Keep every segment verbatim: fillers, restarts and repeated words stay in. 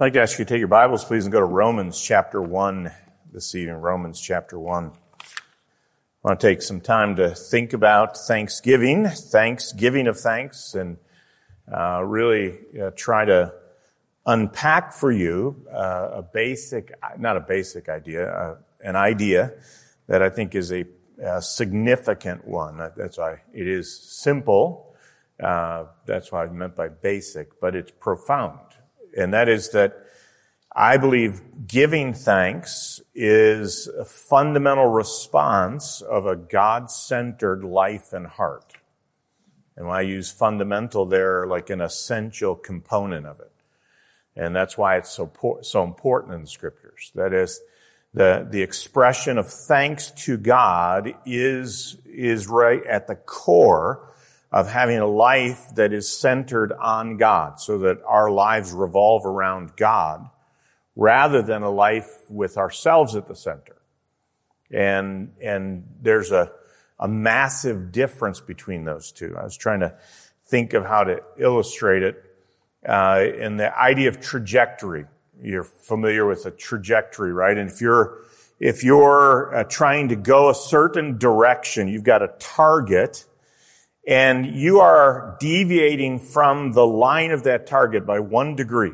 I'd like to ask you to take your Bibles, please, and go to Romans chapter one this evening. Romans chapter one. I want to take some time to think about Thanksgiving, Thanksgiving of thanks, and uh, really uh, try to unpack for you uh, a basic, not a basic idea, uh, an idea that I think is a, a significant one. That's why it is simple. Uh, that's what I meant by basic, but it's profound. And that is that I believe giving thanks is a fundamental response of a God-centered life and heart. And when I use fundamental, they're like an essential component of it. And that's why it's so so important in the Scriptures. That is, the, the expression of thanks to God is, is right at the core of having a life that is centered on God, so that our lives revolve around God, rather than a life with ourselves at the center. And, and there's a, a massive difference between those two. I was trying to think of how to illustrate it, uh, in the idea of trajectory. You're familiar with a trajectory, right? And if you're, if you're uh, trying to go a certain direction, you've got a target, and you are deviating from the line of that target by one degree.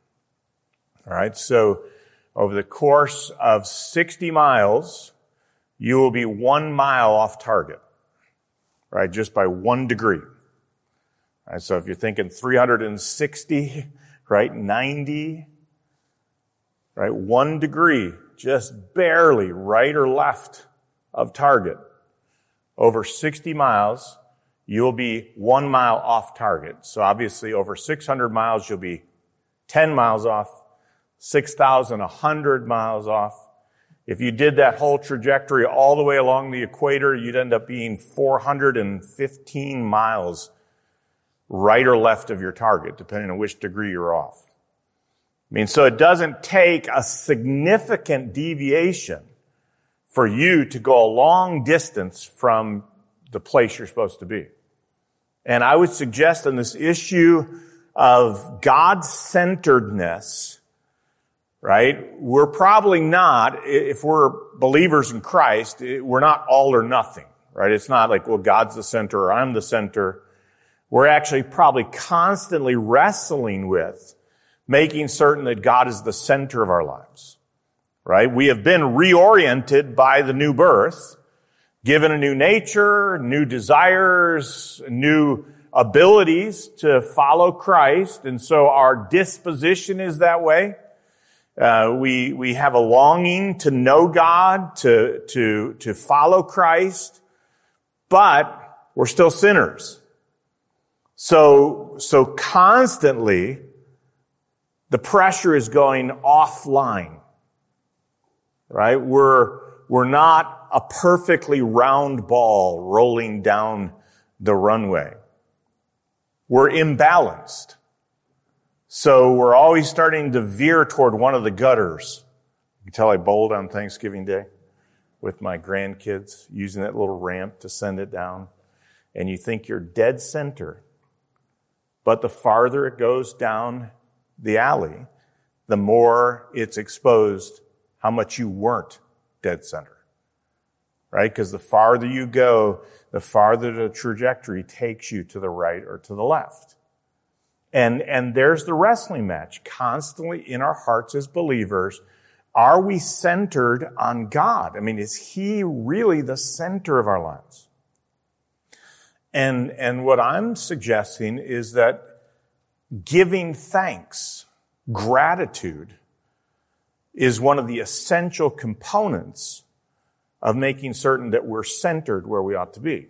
All right, so over the course of sixty miles, you will be one mile off target, right, just by one degree. All right, so if you're thinking three hundred sixty, right, ninety, right, one degree, just barely right or left of target, over sixty miles, you'll be one mile off target. So obviously over six hundred miles, you'll be ten miles off, six thousand one hundred miles off. If you did that whole trajectory all the way along the equator, you'd end up being four hundred fifteen miles right or left of your target, depending on which degree you're off. I mean, so it doesn't take a significant deviation for you to go a long distance from the place you're supposed to be. And I would suggest on this issue of God-centeredness, right, we're probably not, if we're believers in Christ, we're not all or nothing, right? It's not like, well, God's the center or I'm the center. We're actually probably constantly wrestling with making certain that God is the center of our lives, right? We have been reoriented by the new birth, given a new nature, new desires, new abilities to follow Christ. And so our disposition is that way. Uh, we, we have a longing to know God, to, to, to follow Christ, but we're still sinners. So, so constantly the pressure is going offline, right? We're, we're not a perfectly round ball rolling down the runway. We're imbalanced. So we're always starting to veer toward one of the gutters. You can tell I bowled on Thanksgiving Day with my grandkids, using that little ramp to send it down. And you think you're dead center. But the farther it goes down the alley, the more it's exposed how much you weren't dead center. Right? Because the farther you go, the farther the trajectory takes you to the right or to the left. And, and there's the wrestling match constantly in our hearts as believers. Are we centered on God? I mean, is He really the center of our lives? And, and what I'm suggesting is that giving thanks, gratitude, is one of the essential components of making certain that we're centered where we ought to be.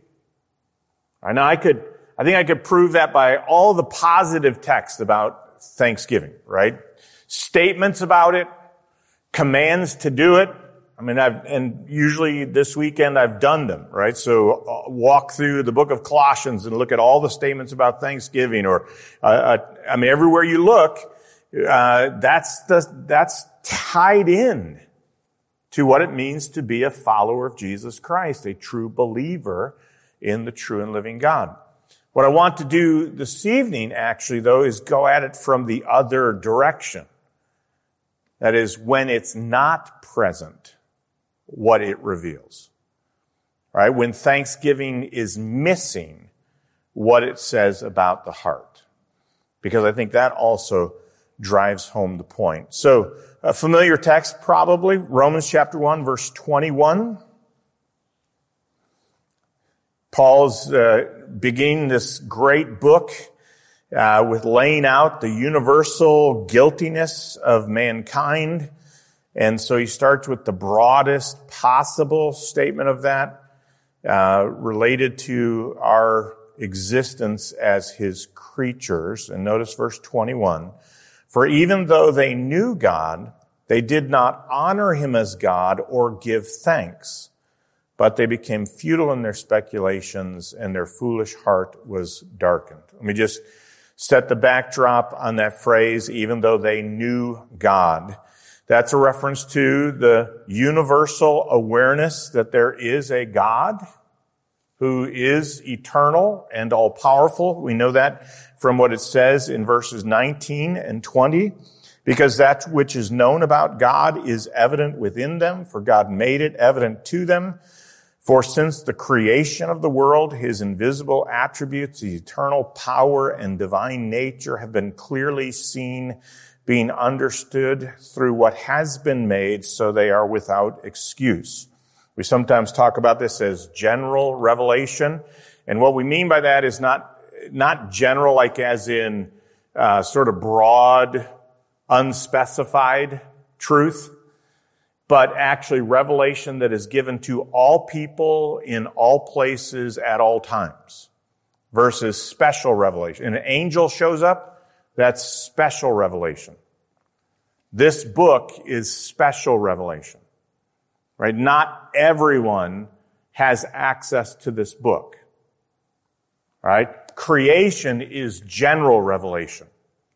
I know I could, I think I could prove that by all the positive text about Thanksgiving, right? Statements about it, commands to do it. I mean, I've, and usually this weekend I've done them, right? So walk through the book of Colossians and look at all the statements about Thanksgiving, or, uh, uh, I mean, everywhere you look, uh, that's the, that's tied in to what it means to be a follower of Jesus Christ, a true believer in the true and living God. What I want to do this evening, actually, though, is go at it from the other direction. That is, when it's not present, what it reveals. Right? When thanksgiving is missing what it says about the heart. Because I think that also drives home the point. So, a familiar text probably, Romans chapter one, verse twenty-one. Paul's uh, beginning this great book uh, with laying out the universal guiltiness of mankind. And so he starts with the broadest possible statement of that, uh, related to our existence as his creatures. And notice verse twenty-one. For even though they knew God, they did not honor him as God or give thanks, but they became futile in their speculations and their foolish heart was darkened. Let me just set the backdrop on that phrase, even though they knew God. That's a reference to the universal awareness that there is a God who is eternal and all-powerful. We know that from what it says in verses nineteen and twenty, because that which is known about God is evident within them, for God made it evident to them. For since the creation of the world, his invisible attributes, his eternal power and divine nature have been clearly seen, being understood through what has been made, so they are without excuse. We sometimes talk about this as general revelation, and what we mean by that is not not general like as in uh, sort of broad, unspecified truth, but actually revelation that is given to all people in all places at all times, versus special revelation. And an angel shows up, that's special revelation. This book is special revelation. Right? Not everyone has access to this book. Right? Creation is general revelation.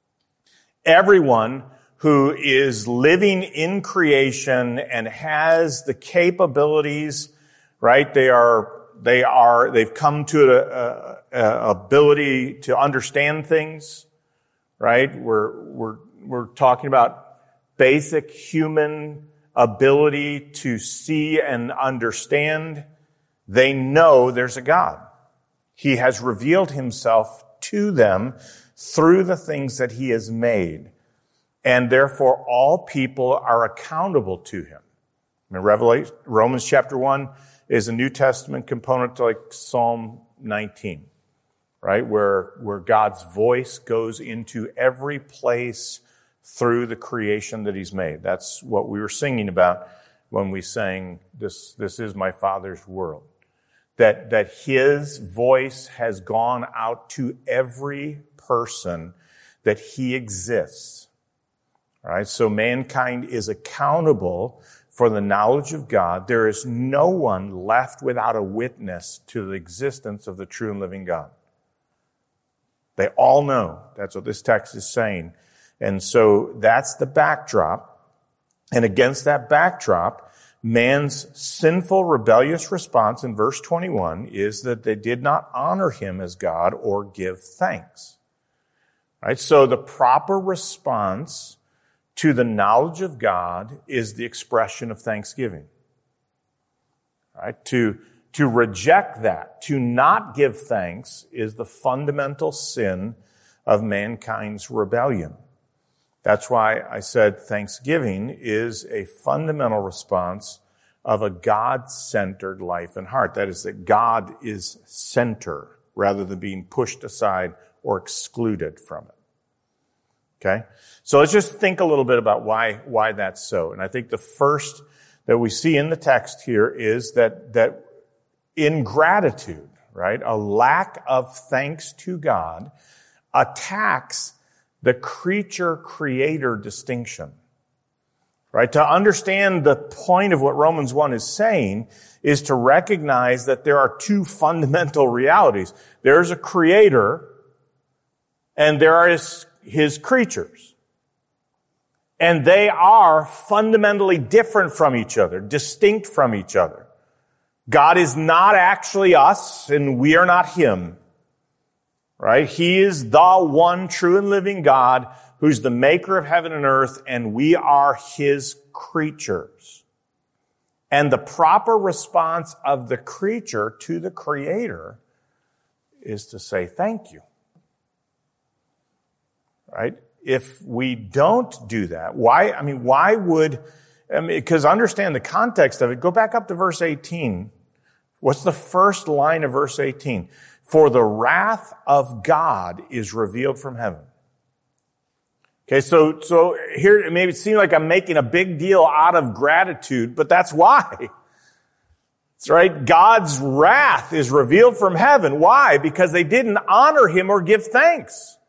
Everyone who is living in creation and has the capabilities, right? They are, they are, they've come to a, a, a ability to understand things, right? We're, we're, we're talking about basic human ability to see and understand. They know there's a God. He has revealed himself to them through the things that he has made. And therefore, all people are accountable to him. I mean, Revelation, Romans chapter one is a New Testament component to like Psalm nineteen, right? Where, where God's voice goes into every place through the creation that he's made. That's what we were singing about when we sang, this, this is my Father's world. That, that his voice has gone out to every person that he exists. All right, so mankind is accountable for the knowledge of God. There is no one left without a witness to the existence of the true and living God. They all know. That's what this text is saying. And so that's the backdrop. And against that backdrop, man's sinful, rebellious response in verse twenty-one is that they did not honor him as God or give thanks. Right? So the proper response to the knowledge of God is the expression of thanksgiving. Right? To, to reject that, to not give thanks, is the fundamental sin of mankind's rebellion. That's why I said thanksgiving is a fundamental response of a God-centered life and heart. That is, that God is center rather than being pushed aside or excluded from it. Okay? So let's just think a little bit about why, why that's so. And I think the first that we see in the text here is that, that ingratitude, right, a lack of thanks to God, attacks the creature-creator distinction. Right? To understand the point of what Romans one is saying is to recognize that there are two fundamental realities. There's a creator and there are his, his creatures. And they are fundamentally different from each other, distinct from each other. God is not actually us and we are not him. Right? He is the one true and living God who's the maker of heaven and earth, and we are his creatures. And the proper response of the creature to the Creator is to say thank you. Right? If we don't do that, why, I mean, why would, I mean, because understand the context of it. Go back up to verse eighteen. What's the first line of verse eighteen? For the wrath of God is revealed from heaven. Okay, so, so here, it may seem like I'm making a big deal out of gratitude, but that's why. That's right. God's wrath is revealed from heaven. Why? Because they didn't honor him or give thanks.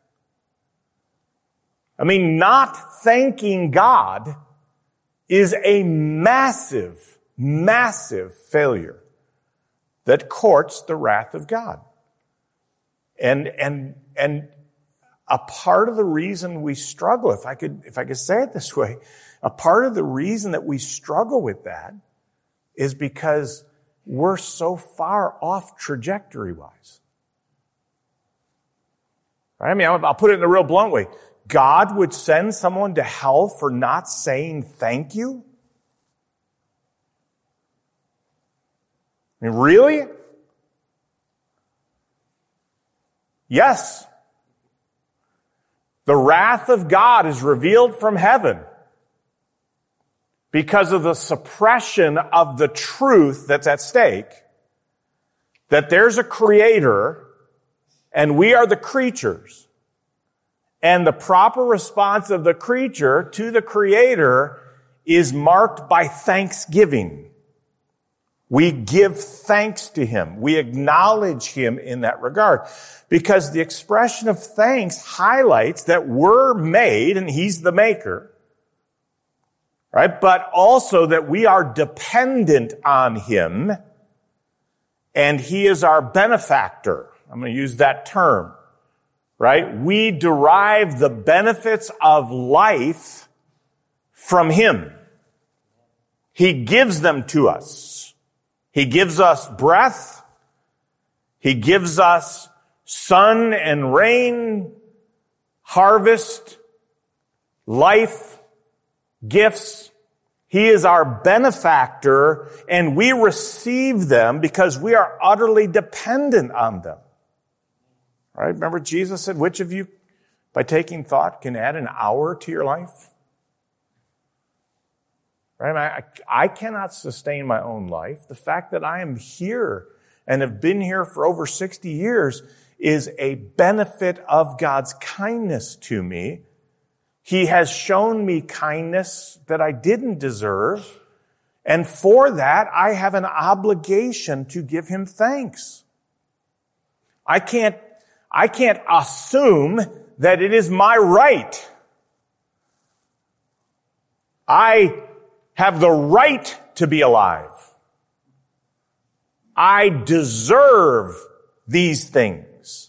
I mean, not thanking God is a massive, massive failure that courts the wrath of God. And, and, and a part of the reason we struggle, if I could, if I could say it this way, a part of the reason that we struggle with that is because we're so far off trajectory-wise. Right? I mean, I'll put it in a real blunt way. God would send someone to hell for not saying thank you? I mean, really? Yes. The wrath of God is revealed from heaven because of the suppression of the truth that's at stake, that there's a creator and we are the creatures. And the proper response of the creature to the creator is marked by thanksgiving. We give thanks to him. We acknowledge him in that regard. Because the expression of thanks highlights that we're made, and he's the maker, right? But also that we are dependent on him, and he is our benefactor. I'm going to use that term, right? We derive the benefits of life from him. He gives them to us. He gives us breath. He gives us sun and rain, harvest, life, gifts. He is our benefactor, and we receive them because we are utterly dependent on them. All right? Remember Jesus said, which of you, by taking thought, can add an hour to your life? Right? I, I cannot sustain my own life. The fact that I am here and have been here for over sixty years is a benefit of God's kindness to me. He has shown me kindness that I didn't deserve, and for that, I have an obligation to give him thanks. I can't, I can't assume that it is my right. I have the right to be alive. I deserve these things.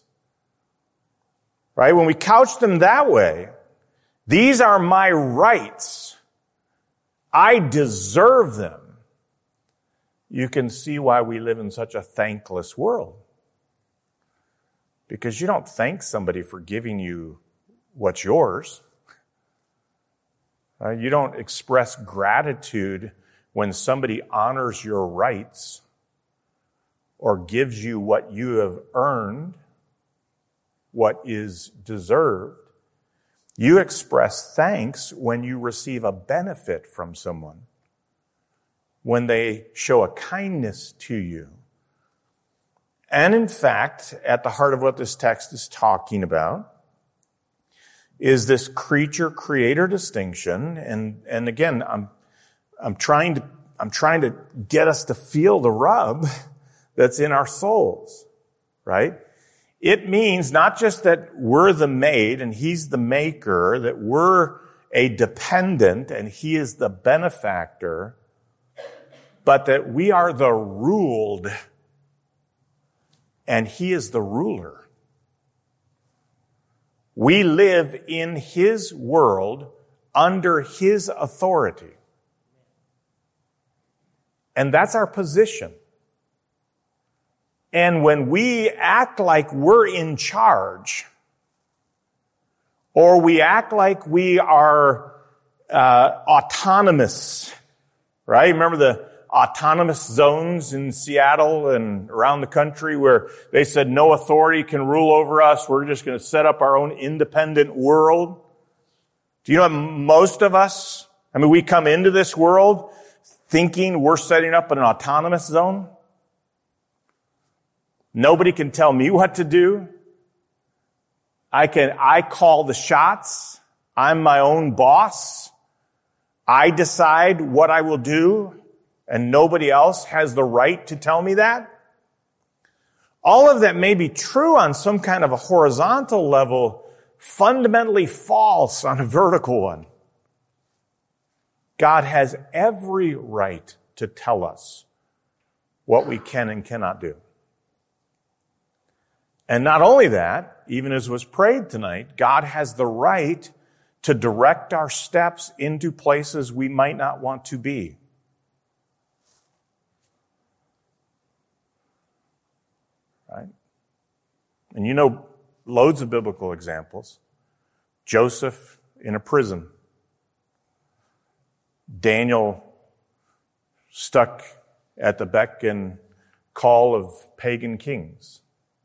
Right? When we couch them that way, these are my rights. I deserve them. You can see why we live in such a thankless world. Because you don't thank somebody for giving you what's yours. Uh, you don't express gratitude when somebody honors your rights or gives you what you have earned, what is deserved. You express thanks when you receive a benefit from someone, when they show a kindness to you. And in fact, at the heart of what this text is talking about is this creature-creator distinction. And, and again, I'm, I'm trying to, I'm trying to get us to feel the rub that's in our souls, right? It means not just that we're the made and he's the maker, that we're a dependent and he is the benefactor, but that we are the ruled and he is the ruler. We live in his world under his authority. And that's our position. And when we act like we're in charge, Or we act like we are uh, autonomous, right? Remember the autonomous zones in Seattle and around the country where they said no authority can rule over us. We're just going to set up our own independent world. Do you know what most of us, I mean, we come into this world thinking we're setting up an autonomous zone. Nobody can tell me what to do. I can, I call the shots. I'm my own boss. I decide what I will do, and nobody else has the right to tell me that. All of that may be true on some kind of a horizontal level, fundamentally false on a vertical one. God has every right to tell us what we can and cannot do. And not only that, even as was prayed tonight, God has the right to direct our steps into places we might not want to be. Right? And you know loads of biblical examples. Joseph in a prison. Daniel stuck at the beck and call of pagan kings.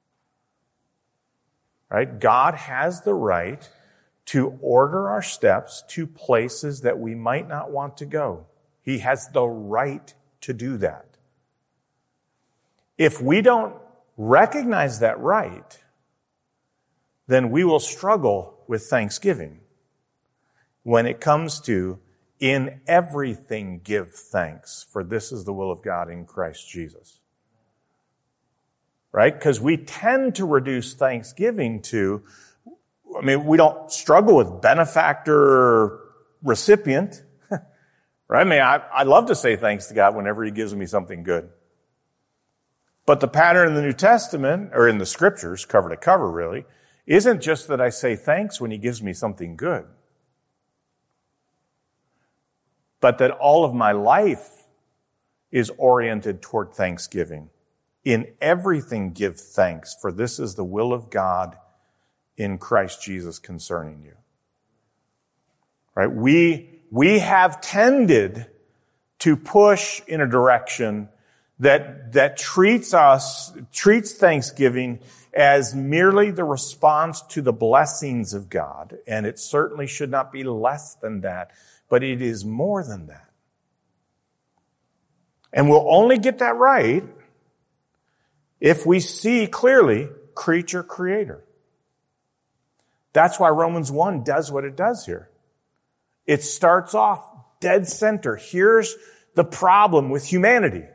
Right? God has the right to order our steps to places that we might not want to go. He has the right to do that. If we don't recognize that right, then we will struggle with thanksgiving when it comes to in everything give thanks, for this is the will of God in Christ Jesus. Right? Because we tend to reduce thanksgiving to, I mean, we don't struggle with benefactor or recipient. Right? I mean, I, I love to say thanks to God whenever He gives me something good. But the pattern in the New Testament, or in the Scriptures, cover to cover really, isn't just that I say thanks when He gives me something good, but that all of my life is oriented toward thanksgiving. In everything give thanks, for this is the will of God in Christ Jesus concerning you. Right? We, we have tended to push in a direction that, that treats us, treats Thanksgiving as merely the response to the blessings of God. And it certainly should not be less than that, but it is more than that. And we'll only get that right if we see clearly creature creator. That's why Romans one does what it does here. It starts off dead center. Here's the problem with humanity.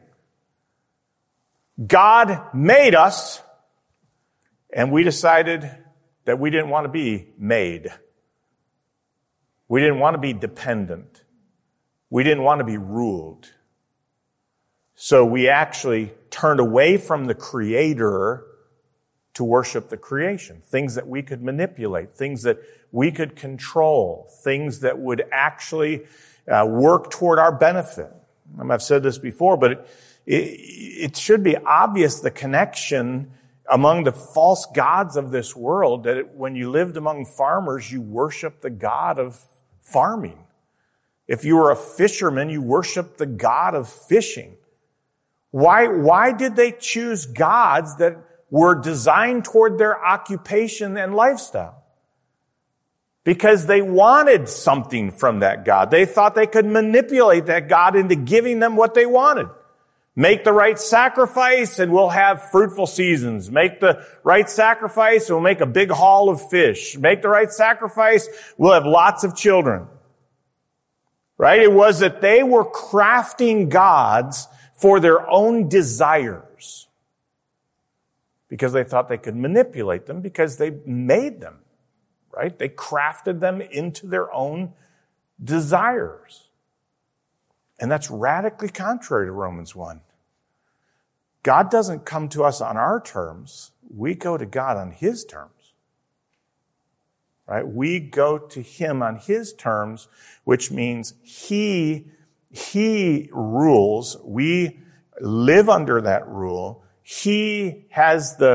God made us, and we decided that we didn't want to be made. We didn't want to be dependent. We didn't want to be ruled. So we actually turned away from the Creator to worship the creation. Things that we could manipulate, things that we could control, things that would actually uh, work toward our benefit. I've said this before, but it, it, it should be obvious the connection among the false gods of this world, that it, when you lived among farmers, you worshiped the god of farming. If you were a fisherman, you worshiped the god of fishing. Why, why did they choose gods that were designed toward their occupation and lifestyle? Because they wanted something from that God. They thought they could manipulate that God into giving them what they wanted. Make the right sacrifice and we'll have fruitful seasons. Make the right sacrifice and we'll make a big haul of fish. Make the right sacrifice, we'll have lots of children. Right? It was that they were crafting gods for their own desires, because they thought they could manipulate them, because they made them, right? They crafted them into their own desires. And that's radically contrary to Romans one. God doesn't come to us on our terms. We go to God on His terms. Right? We go to Him on His terms, which means He He rules. We live under that rule. He has the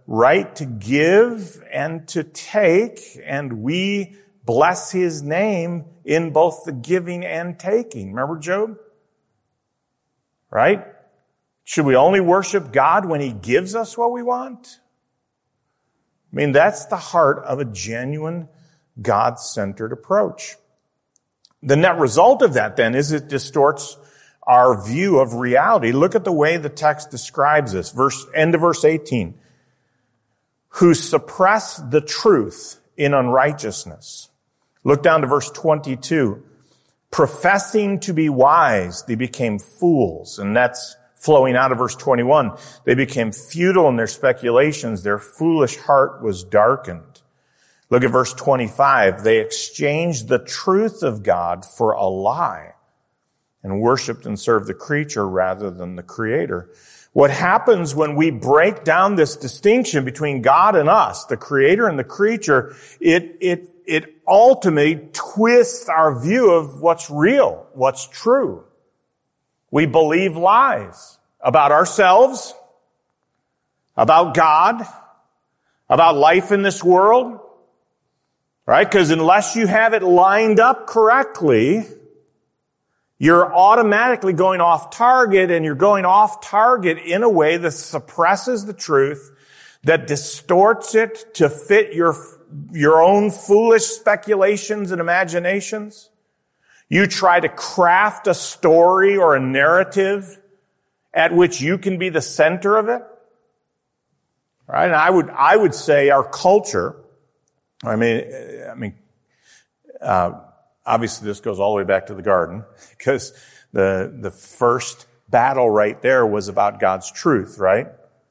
right to give and to take, and we bless his name in both the giving and taking. Remember Job? Right? Should we only worship God when he gives us what we want? I mean, that's the heart of a genuine God-centered approach. The net result of that, then, is it distorts our view of reality. Look at the way the text describes this. Verse, end of verse eighteen. Who suppress the truth in unrighteousness. Look down to verse twenty-two. Professing to be wise, they became fools. And that's flowing out of verse twenty-one. They became futile in their speculations. Their foolish heart was darkened. Look at verse twenty-five. They exchanged the truth of God for a lie and worshiped and served the creature rather than the Creator. What happens when we break down this distinction between God and us, the Creator and the creature, it, it, it ultimately twists our view of what's real, what's true. We believe lies about ourselves, about God, about life in this world. Right? Because unless you have it lined up correctly, you're automatically going off target, and you're going off target in a way that suppresses the truth, that distorts it to fit your, your own foolish speculations and imaginations. You try to craft a story or a narrative at which you can be the center of it. Right? And I would, I would say our culture, I mean, I mean, uh, obviously this goes all the way back to the garden, because the, the first battle right there was about God's truth, right?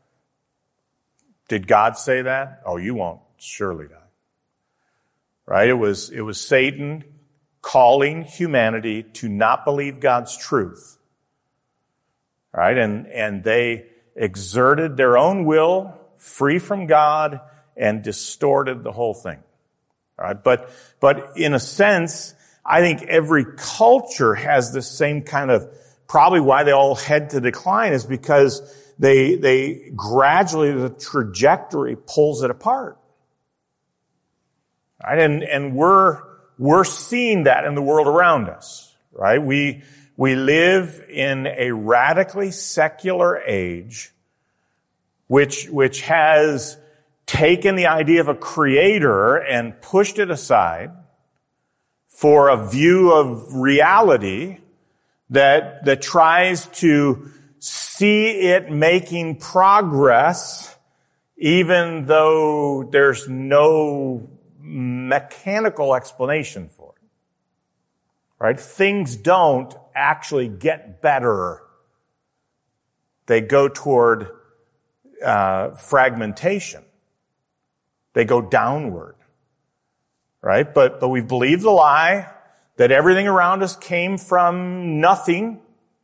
Did God say that? Oh, you won't surely die. Right? It was, it was Satan calling humanity to not believe God's truth. Right? And, and they exerted their own will free from God and distorted the whole thing. All right? But, but in a sense, I think every culture has this same kind of, probably why they all head to decline is because they, they gradually, the trajectory pulls it apart. Right? And, and we're, we're seeing that in the world around us, right? We, we live in a radically secular age, which, which has taken the idea of a creator and pushed it aside for a view of reality that, that tries to see it making progress even though there's no mechanical explanation for it. Right? Things don't actually get better. They go toward uh, fragmentation. They go downward, right? But, but we believe the lie that everything around us came from nothing,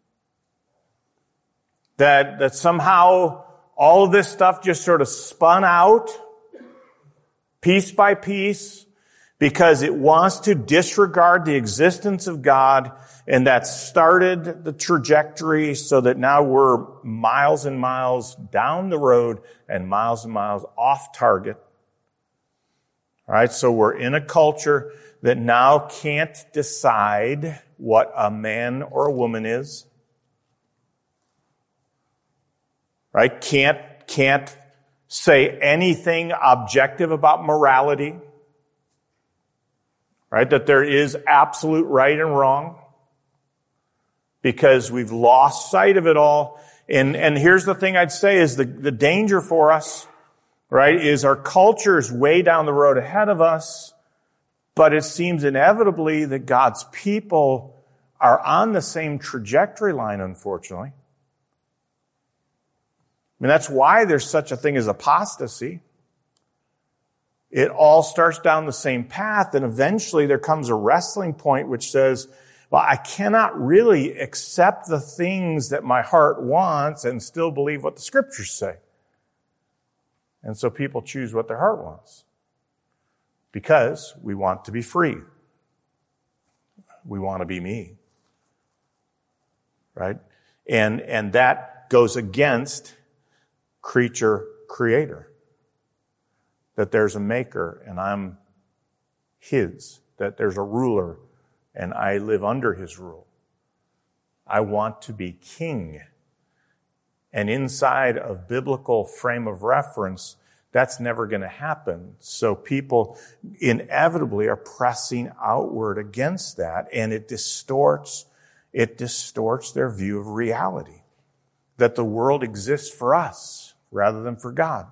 that, that somehow all of this stuff just sort of spun out piece by piece because it wants to disregard the existence of God, and that started the trajectory so that now we're miles and miles down the road and miles and miles off target. All right, so we're in a culture that now can't decide what a man or a woman is. Right? Can't, can't say anything objective about morality. Right? That there is absolute right and wrong. Because we've lost sight of it all. And, and here's the thing I'd say is the, the danger for us, right, is our culture is way down the road ahead of us, but it seems inevitably that God's people are on the same trajectory line, unfortunately. I mean, that's why there's such a thing as apostasy. It all starts down the same path, and eventually there comes a wrestling point which says, well, I cannot really accept the things that my heart wants and still believe what the scriptures say. And so people choose what their heart wants. Because we want to be free. We want to be me. Right? And, and that goes against creature creator. that there's a maker and I'm his, that there's a ruler and I live under his rule. I want to be king. And inside of biblical frame of reference, that's never going to happen. So people inevitably are pressing outward against that, and it distorts, it distorts their view of reality. That the world exists for us rather than for God.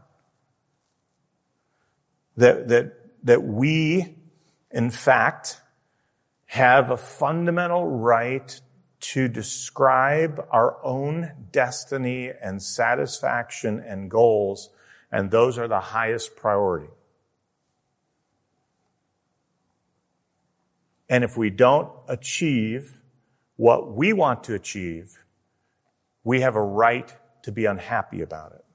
That, that, that we, in fact, have a fundamental right to describe our own destiny and satisfaction and goals, and those are the highest priority. And if we don't achieve what we want to achieve, we have a right to be unhappy about it.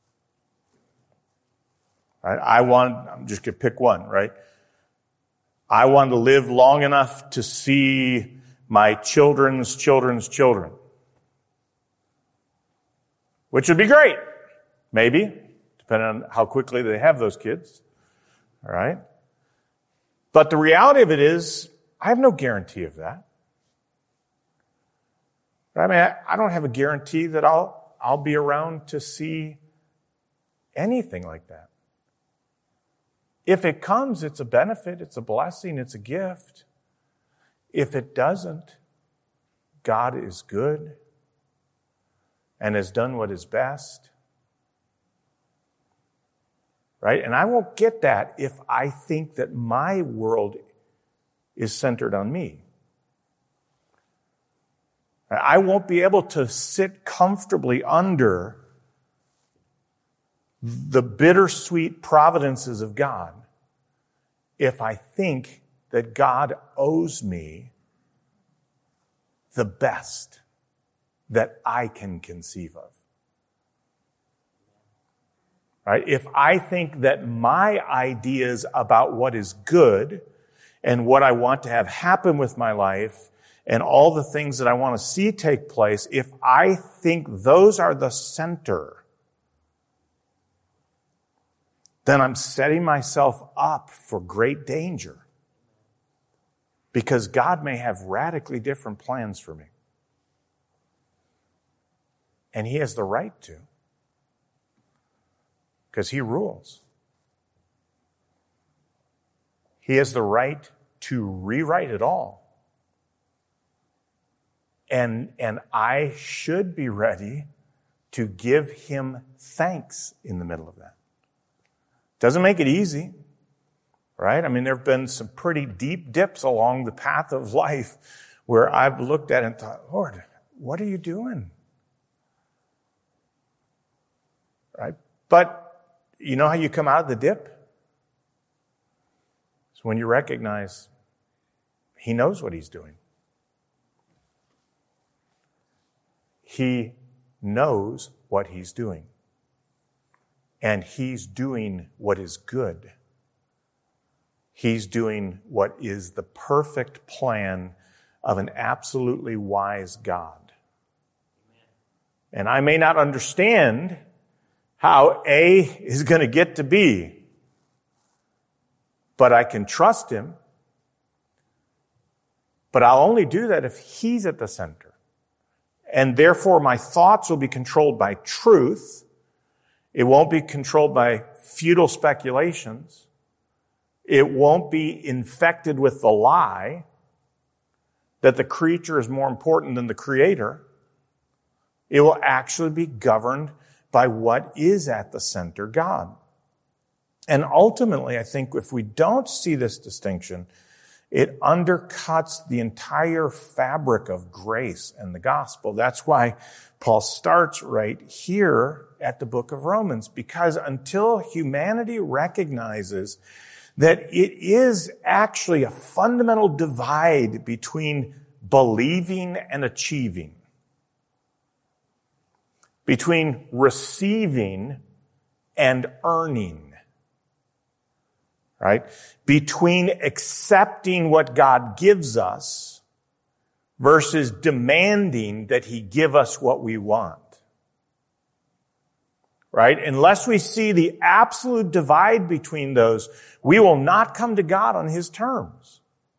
Right? I want, I'm just going to pick one, right? I want to live long enough to see my children's children's children. Which would be great. Maybe. Depending on how quickly they have those kids. All right? But the reality of it is, I have no guarantee of that. I mean, I, I don't have a guarantee that I'll, I'll be around to see anything like that. If it comes, it's a benefit, it's a blessing, it's a gift. If it doesn't, God is good and has done what is best. Right? And I won't get that if I think that my world is centered on me. I won't be able to sit comfortably under the bittersweet providences of God if I think that God owes me the best that I can conceive of. Right? If I think that my ideas about what is good and what I want to have happen with my life and all the things that I want to see take place, if I think those are the center, then I'm setting myself up for great danger. Because God may have radically different plans for me. And He has the right to. Because He rules. He has the right to rewrite it all. And, and I should be ready to give Him thanks in the middle of that. Doesn't make it easy, right? I mean, there have been some pretty deep dips along the path of life where I've looked at it and thought, Lord, what are you doing? Right? But you know how you come out of the dip? It's when you recognize He knows what He's doing. He knows what He's doing. And He's doing what is good. He's doing what is the perfect plan of an absolutely wise God. And I may not understand how A is going to get to B, but I can trust Him. But I'll only do that if He's at the center. And therefore my thoughts will be controlled by truth. It won't be controlled by futile speculations. It won't be infected with the lie that the creature is more important than the Creator. It will actually be governed by what is at the center, God. And ultimately, I think if we don't see this distinction, it undercuts the entire fabric of grace and the gospel. That's why Paul starts right here at the book of Romans, because until humanity recognizes that it is actually a fundamental divide between believing and achieving, between receiving and earning, right? Between accepting what God gives us versus demanding that He give us what we want. right? Unless we see the absolute divide between those, we will not come to God on His terms.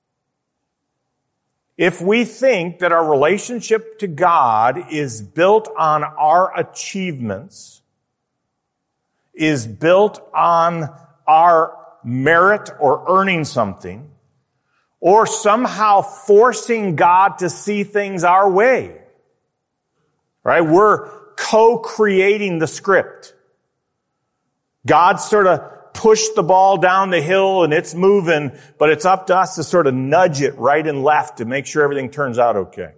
If we think that our relationship to God is built on our achievements, is built on our merit or earning something, or somehow forcing God to see things our way, right? We're co-creating the script. God sort of pushed the ball down the hill and it's moving, but it's up to us to sort of nudge it right and left to make sure everything turns out okay.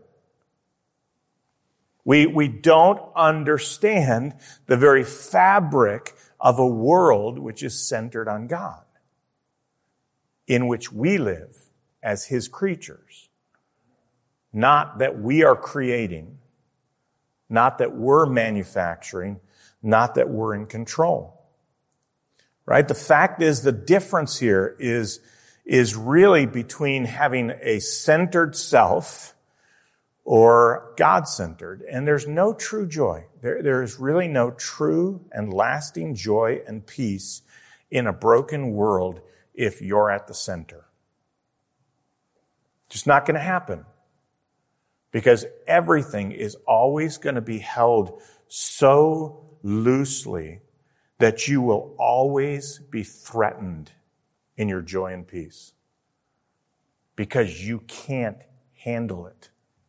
We, we don't understand the very fabric of a world which is centered on God, in which we live as His creatures. Not that we are creating, not that we're manufacturing, not that we're in control. Right? The fact is, the difference here is, is really between having a centered self or God-centered. And there's no true joy. There, there is really no true and lasting joy and peace in a broken world if you're at the center. Just not going to happen. Because everything is always going to be held so loosely that you will always be threatened in your joy and peace. Because you can't handle it.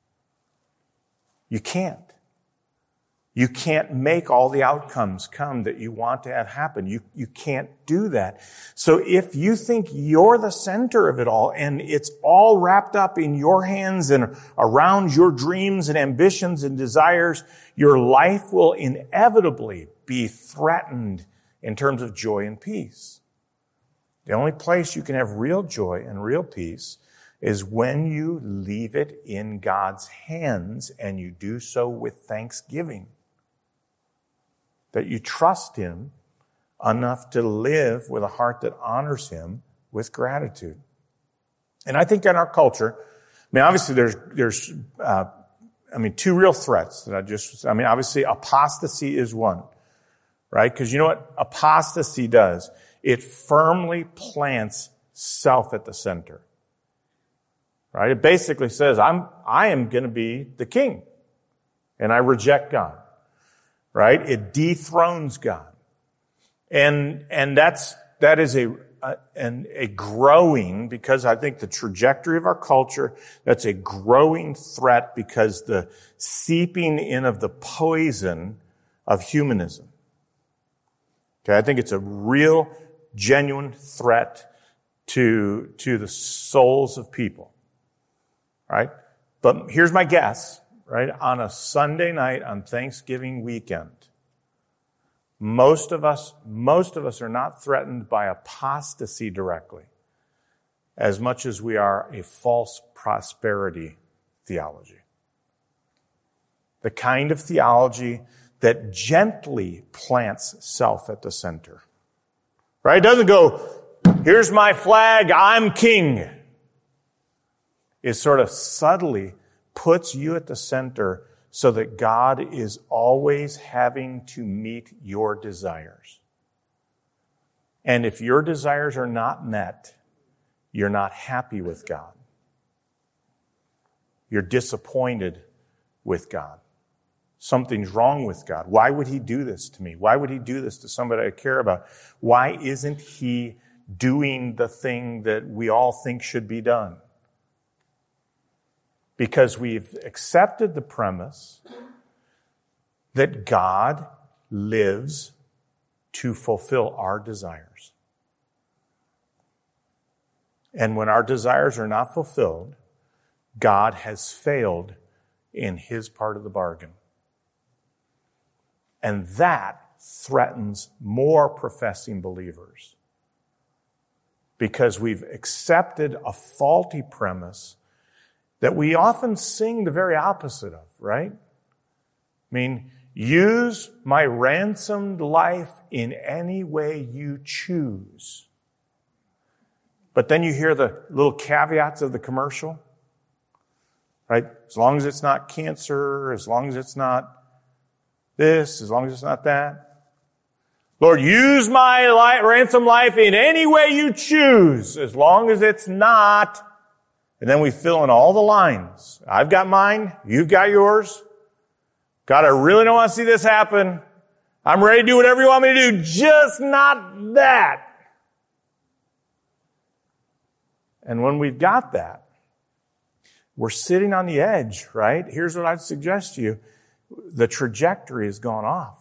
You can't. You can't make all the outcomes come that you want to have happen. You, you can't do that. So if you think you're the center of it all and it's all wrapped up in your hands and around your dreams and ambitions and desires, your life will inevitably be threatened in terms of joy and peace. The only place you can have real joy and real peace is when you leave it in God's hands and you do so with thanksgiving. That you trust Him enough to live with a heart that honors Him with gratitude. And I think in our culture, I mean, obviously there's, there's, uh, I mean, two real threats that I just, I mean, obviously apostasy is one, right? Because you know what apostasy does? It firmly plants self at the center, right? It basically says, I'm, I am going to be the king, and I reject God. Right? It dethrones God. And, and that's, that is a, a, an, a growing, because I think the trajectory of our culture, that's a growing threat because the seeping in of the poison of humanism. Okay. I think it's a real, genuine threat to, to the souls of people. Right? But here's my guess. Right? On a Sunday night on Thanksgiving weekend, most of us, most of us are not threatened by apostasy directly as much as we are a false prosperity theology. The kind of theology that gently plants self at the center. Right? It doesn't go, here's my flag, I'm king. It sort of subtly puts you at the center so that God is always having to meet your desires. And if your desires are not met, you're not happy with God. You're disappointed with God. Something's wrong with God. Why would He do this to me? Why would He do this to somebody I care about? Why isn't He doing the thing that we all think should be done? Because we've accepted the premise that God lives to fulfill our desires. And when our desires are not fulfilled, God has failed in His part of the bargain. And that threatens more professing believers. Because we've accepted a faulty premise that we often sing the very opposite of, right? I mean, use my ransomed life in any way you choose. But then you hear the little caveats of the commercial, right? As long as it's not cancer, as long as it's not this, as long as it's not that. Lord, use my life, ransom life in any way you choose, as long as it's not. And then we fill in all the lines. I've got mine. You've got yours. God, I really don't want to see this happen. I'm ready to do whatever you want me to do, just not that. And when we've got that, we're sitting on the edge, right? Here's what I'd suggest to you. The trajectory has gone off.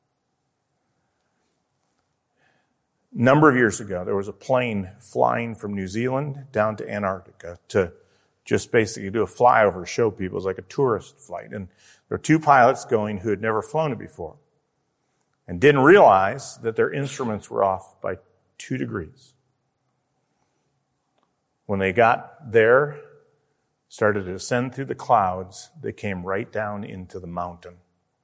A number of years ago, there was a plane flying from New Zealand down to Antarctica to just basically do a flyover, show people. It was like a tourist flight. And there were two pilots going who had never flown it before and didn't realize that their instruments were off by two degrees. When they got there, started to ascend through the clouds, they came right down into the mountain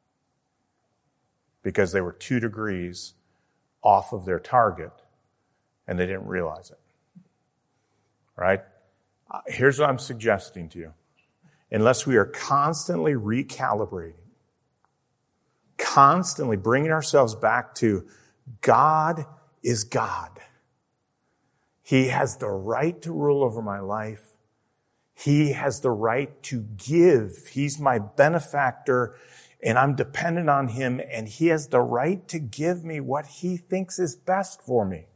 because they were two degrees off of their target, and they didn't realize it. Right? Here's what I'm suggesting to you. Unless we are constantly recalibrating, constantly bringing ourselves back to God is God. He has the right to rule over my life. He has the right to give. He's my benefactor, and I'm dependent on him, and he has the right to give me what he thinks is best for me.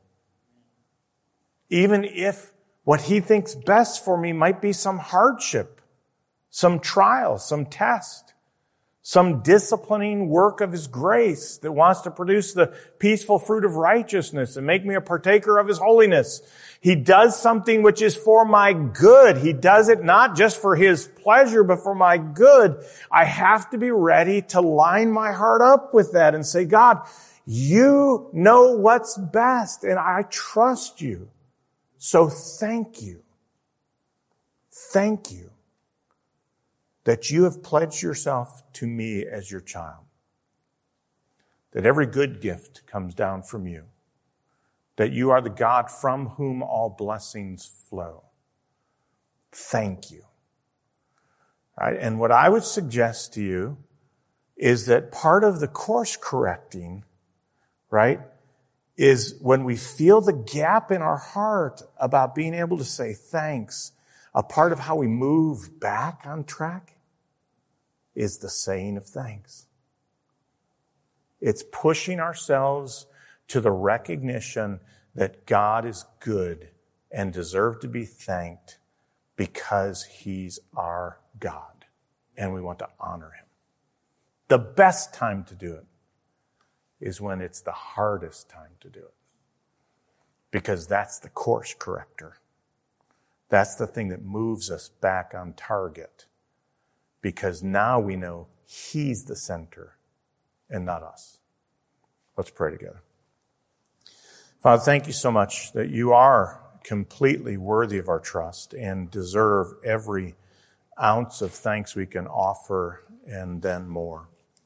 Even if what he thinks best for me might be some hardship, some trial, some test, some disciplining work of his grace that wants to produce the peaceful fruit of righteousness and make me a partaker of his holiness. He does something which is for my good. He does it not just for his pleasure, but for my good. I have to be ready to line my heart up with that and say, God, you know what's best, and I trust you. So thank you. Thank you that you have pledged yourself to me as your child. That every good gift comes down from you. That you are the God from whom all blessings flow. Thank you. All right, and what I would suggest to you is that part of the course correcting, right, is when we feel the gap in our heart about being able to say thanks, a part of how we move back on track is the saying of thanks. It's pushing ourselves to the recognition that God is good and deserves to be thanked because he's our God, and we want to honor him. The best time to do it is when it's the hardest time to do it, because that's the course corrector. That's the thing that moves us back on target, because now we know he's the center and not us. Let's pray together. Father, thank you so much that you are completely worthy of our trust and deserve every ounce of thanks we can offer and then more.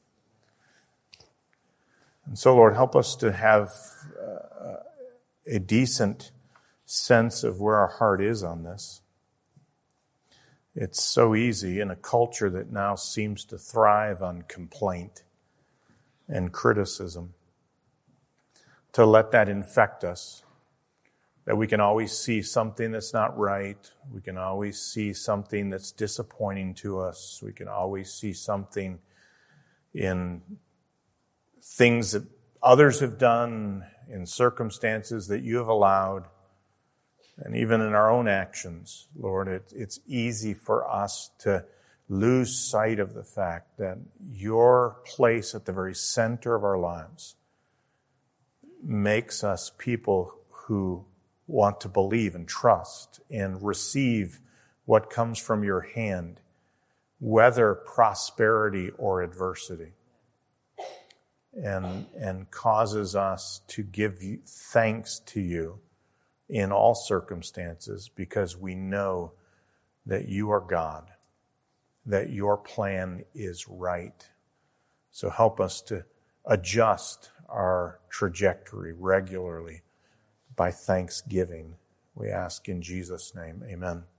And so, Lord, help us to have uh, a decent sense of where our heart is on this. It's so easy in a culture that now seems to thrive on complaint and criticism to let that infect us, that we can always see something that's not right. We can always see something that's disappointing to us. We can always see something in things that others have done, in circumstances that you have allowed, and even in our own actions, Lord. It, it's easy for us to lose sight of the fact that your place at the very center of our lives makes us people who want to believe and trust and receive what comes from your hand, whether prosperity or adversity, and, and causes us to give you thanks to you in all circumstances, because we know that you are God, that your plan is right. So help us to adjust our trajectory regularly by thanksgiving. We ask in Jesus' name, amen.